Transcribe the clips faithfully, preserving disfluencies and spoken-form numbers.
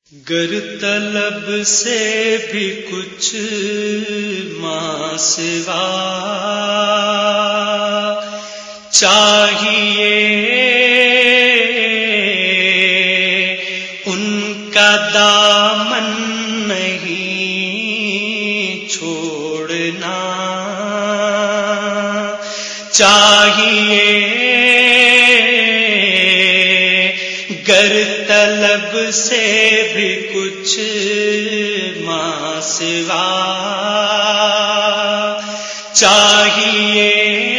گر طلب سے بھی کچھ ماں سوا چاہیے، ان کا دامن نہیں چھوڑنا چاہیے، گر طلب سے بھی کچھ ماں سوا چاہیے،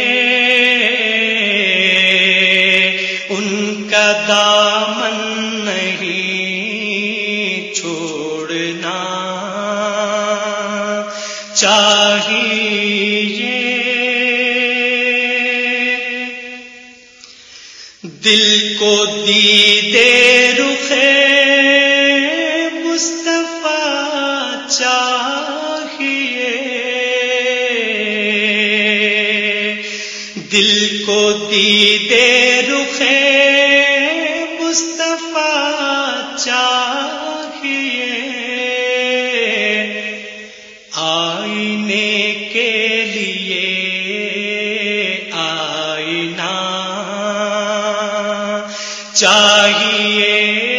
ان کا دامن نہیں چھوڑنا چاہیے، دل کو دیدے رخے مصطفیٰ چاہیے، دل کو دیدے رخے مصطفیٰ چاہیے، آئینے کے لیے آئینہ چاہیے،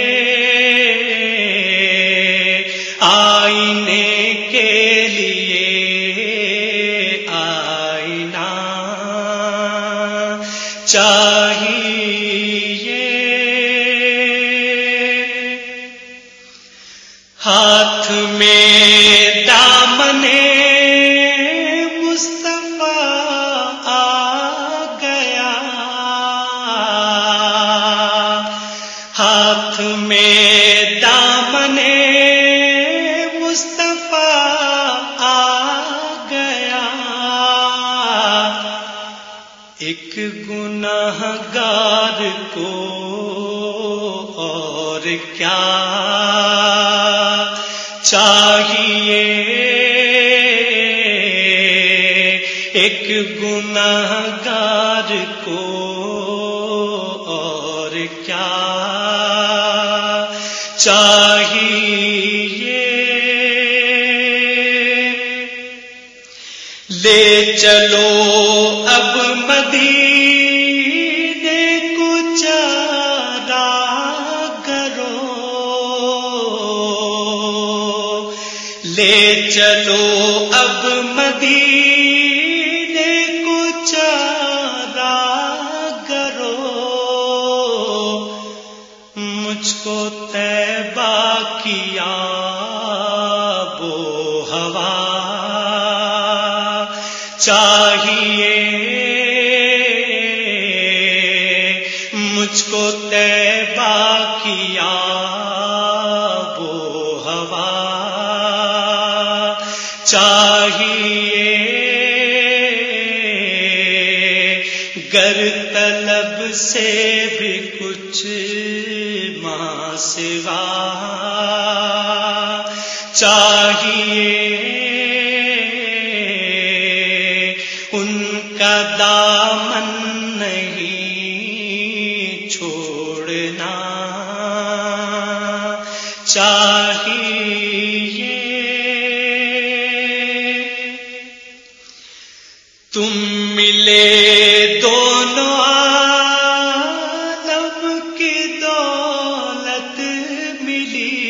آئینے کے لیے آئینہ چاہیے، ہاتھ میں دامن مصطفیٰ آ گیا، ہاتھ میں دامن مصطفیٰ آ گیا، ایک گناہ گار کو اور کیا چاہیے، ایک گناہ گار کو اور کیا چاہیے، لے چلو اب مدینے کو چارہ کرو، لے چلو اب مدینے کو چارہ کرو، مجھ کو طیبہ کی آب و ہوا چاہیے، مجھ کو طیبہ کی آب و ہوا چاہیے، گر طلب سے بھی کچھ ماں سوا چاہیے، ان کا دامن نہیں چھوڑنا چاہیے، تم ملے دونوں عالم کی دولت ملی،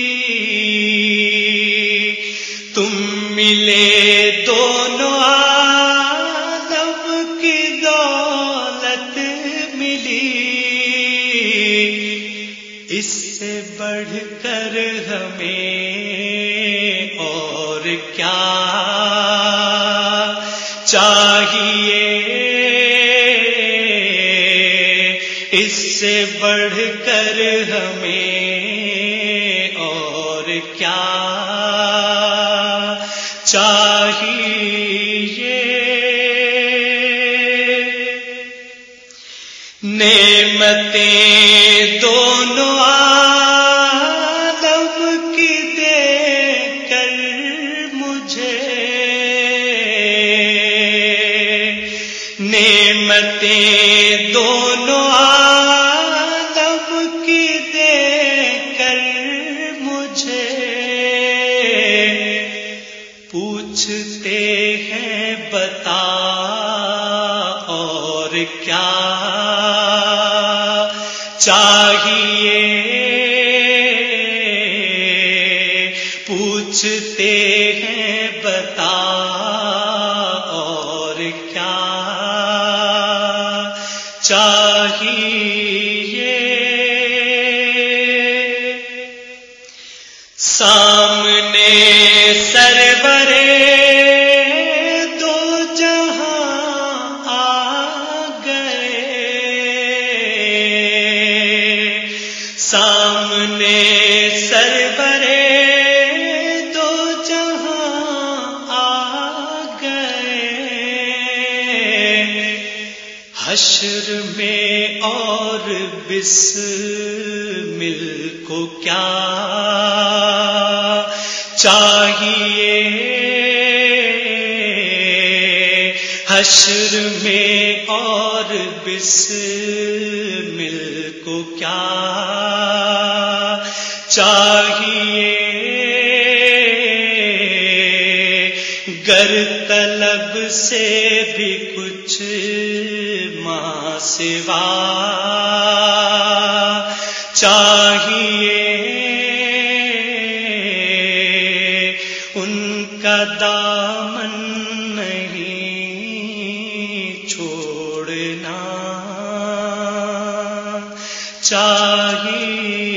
تم ملے دونوں عالم کی دولت ملی، اس سے بڑھ کر ہمیں اور کیا چاہیے، اس سے بڑھ کر ہمیں اور کیا چاہیے، نعمتیں دونوں عالم کی دے کر مجھے، نعمتیں دونوں عالم کی دے کر کیا چاہیے پوچھتے ہیں بتا اور کیا چاہیے سامنے سرورے دو جہاں آ گئے سامنے سرورے دو جہاں آ گئے حشر میں اور بسمل کو کیا چاہیے حشر میں اور بسمل کو کیا چاہیے گر طلب سے بھی کچھ ماں سوا چاہیے ان کا دامن نہیں چھوڑنا چاہیے